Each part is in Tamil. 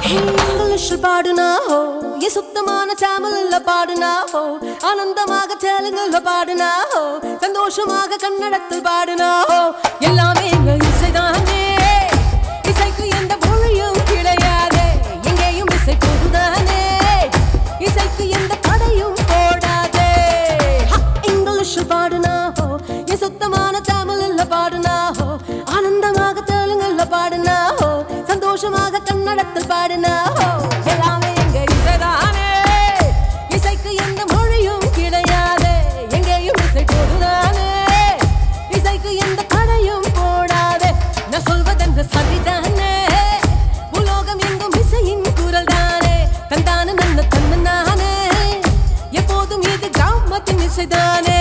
இங்கிலீஷில் பாடுனா ஹோ, ये சுத்தமான தமிழ்ல பாடுனா ஹோ, ஆனந்தமாக தெலுங்குல பாடுனா ஹோ, சந்தோஷமாக கன்னடத்தில் பாடுனா ஹோ, எல்லாமே எங்க இசைதானே. இசைக்கு எந்த மொழியும் கிடையாதே, எங்கேயும் இசை பொதுதானே. இசைக்கு எந்த தடையும் போடாதே. இங்கிலீஷில் பாடுனா ஹோ, ये சுத்தமான தமிழ்ல பாடுனா ஹோ, ஆனந்தமாக தெலுங்குல பாடுனா ஹோ, சந்தோஷமாக கன்னடத்தில் பாடுனா ஹோ, எல்லாமே எங்க இசைதானே. இசைக்கு எந்த மொழியும் கிடையாதே, எங்கேயும் இசை பொதுதானே. இசைக்கு எந்த தடையும் போடாதே. நான் சொல்வதென்று சரிதானே, உலோகம் எங்கும் இசையின் குரல் தானே. தந்தான நன்ன தன்ன நானே, எப்போதும் இது கிராமத்தின் இசைதானே.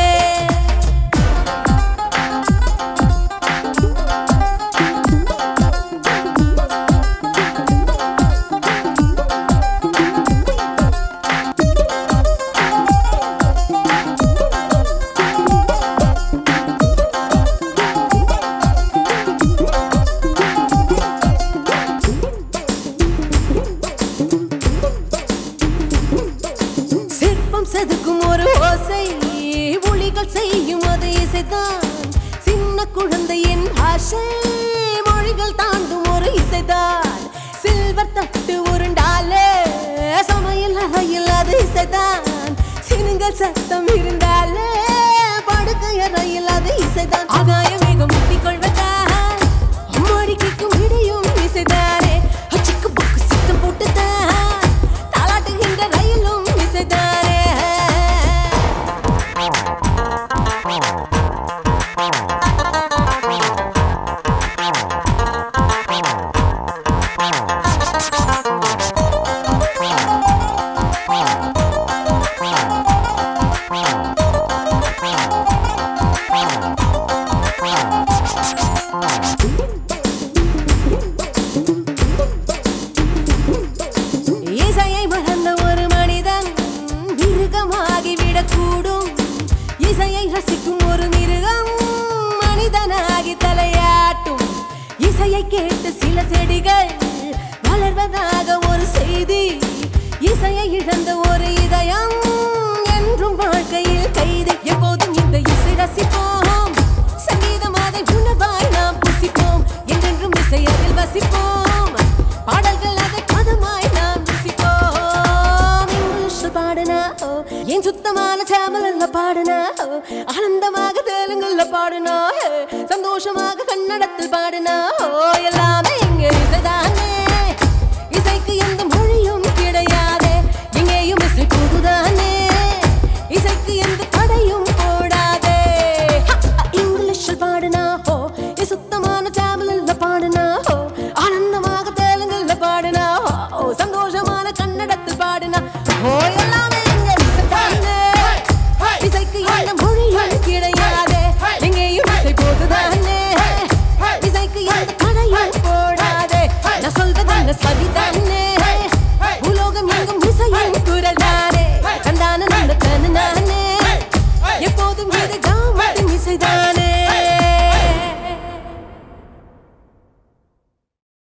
செதுக்கும் ஒரு ஓசை, ஒளிகள் செய்யும் அது இசைதான். சின்ன குழந்தையின் ஆசை, மொழிகள் தாண்டும் ஒரு இசைதான். சில்வர் தட்டு உருண்டாலே சமையல் அறையில் அது இசைதான். சினுங்கள் சத்தம் இருந்தாலே படுக்கை அறையில் அது இசைதான். ஆகாய வேகம் முட்டிக்கொள்வதான், அம்மாடிக்கும் இடையும் இசைதானே. அச்சுக்கு புக்கு சித்தம் போட்டுதான், தாளாட்டுகின்ற ரயிலும் இசைதானே. இசையை மறந்த ஒரு மனிதன் மிருகமாகிவிடக்கூடும். இசையை ரசிக்கும் ஒரு மிருகம் மனிதனாகி தலையாட்டும். இசையை கேட்டு சில செடிகள் வளர்வதாக ஒரு செய்தி. இசையை இழந்த ஒரு இதயம் என்றும் வாழ்க்கையில் கைது. எப்போதும் இந்த இசை ரசிப்போம், சங்கீதம் அதை உணவாய் நாம் புசிப்போம். என்றென்றும் இசை அதில் வசிப்போம், பாடல்கள் அதை பதமாய் நாம் ருசிப்போம். இங்கிலீஷில் பாடுனா ஹோ, ஏன் சுத்தமான தமிழ்ல பாடுனா ஹோ, ஆனந்தமாக தெலுங்குல பாடுனா ஹோ, சந்தோஷமாக கன்னடத்தில் பாடுனா ஹோ, எல்லாமே எங்க இசைதானே. இசைக்கு எந்த மொழியும் கிடையாதே, எங்கேயும் இசை பொதுதானே. இசைக்கு எந்த தடையும் போடாதே. இங்கிலீஷில் பாடுனா ஹோ, ஏன் சுத்தமான தமிழ்ல பாடுனா ஹோ, ஆனந்தமாக தெலுங்குல பாடுனா ஹோ, சந்தோஷமான கன்னடத்தில் பாடுனா ஹோ, எல்லாமே எங்க இசைதானே. இசைக்கு எந்த மொழியும் கிடையாதே, எங்கேயும் இசை பொதுதானே. இசைக்கு எந்த தடையும் போடாதே. நான் சொல்வதென்ன சரிதானே, உலோகம் எங்கும் இசையின் குரல் தானே. தந்தான நன்ன தன்னு நானே, எப்போதும் இது கிராமத்தின் இசைதானே.